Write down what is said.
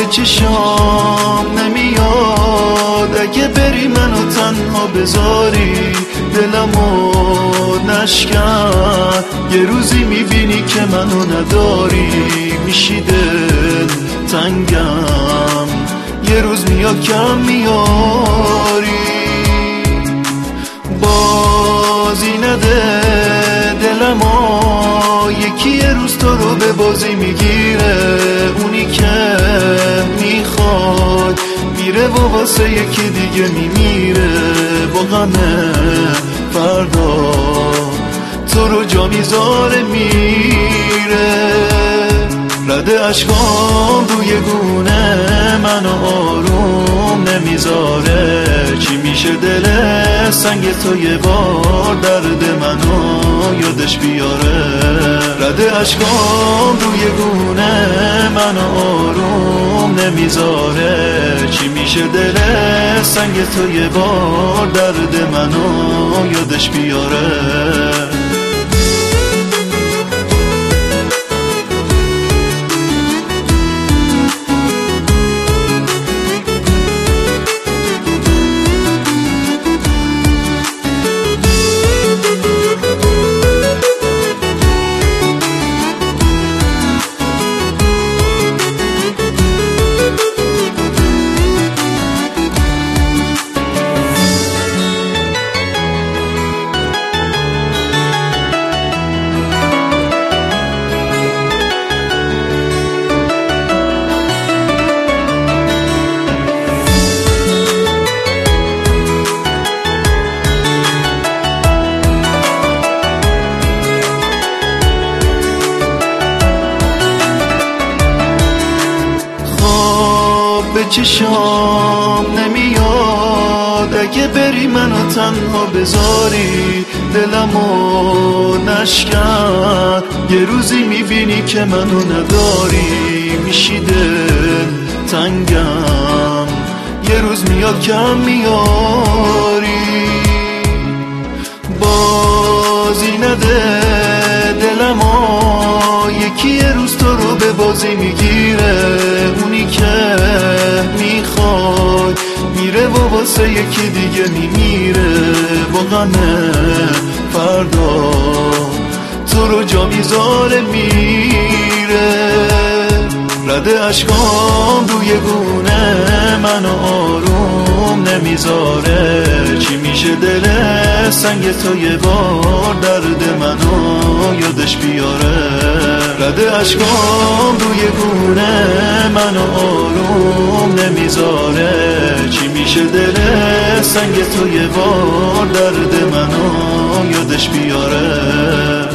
به چشام نمیاد اگه بری منو تنها بذاری، دلمو نشکن. یه روزی میبینی که منو نداری، میشی دل تنگم، یه روز میاد کم میاری. بازی نده دلمو، یکی یه روز تو رو به بازی میگیره، اونی که میخواد میره و واسه یکی دیگه میمیره. با غم فردا تو رو جا میذاره میره. رده اشکام روی گونه منو آروم نمیذاره، چی میشه دل سنگ تو یه بار درد منو یادش بیاره. رده اشکام روی گونه منو آروم نمیذاره، چی میشه دل سنگ تو یه بار درد منو یادش بیاره. به چشام نمیاد اگه بری منو تنها بذاری، دلمو نشکن. یه روزی میبینی که منو نداری، میشی دل تنگم، یه روز میاد کم میاری. بازی نده دلمو، یکی یه روز تو رو به بازی میگیره، اونی که میخواد میره و واسه یکی دیگه میمیره. با غم فردا تو رو جا میذاره میره. رده اشکام روی گونه منو آروم نمیذاره، چی میشه دل سنگ تو یه بار درد منو یادش بیاره. رده اشکام روی گونه منو آروم نمیذاره، چی میشه دل سنگ تو یه بار درد منو یادش بیاره.